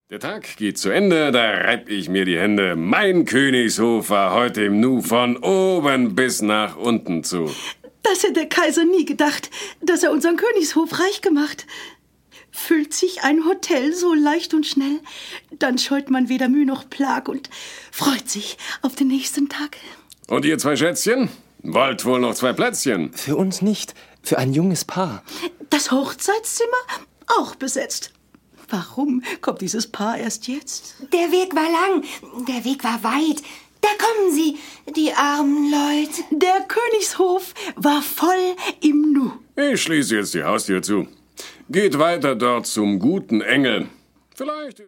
Der Tag geht zu Ende, da reib ich mir die Hände. Mein Königshof war heute im Nu von oben bis nach unten zu. Das hätte der Kaiser nie gedacht, dass er unseren Königshof reich gemacht. Füllt sich ein Hotel so leicht und schnell, dann scheut man weder Mühe noch Plag und freut sich auf den nächsten Tag. Und ihr 2 Schätzchen? Wollt wohl noch 2 Plätzchen? Für uns nicht, für ein junges Paar. Das Hochzeitszimmer auch besetzt. Warum kommt dieses Paar erst jetzt? Der Weg war lang, der Weg war weit. Da kommen sie, die armen Leute. Der Königshof war voll im Nu. Ich schließe jetzt die Haustür zu. Geht weiter dort zum guten Engel. Vielleicht...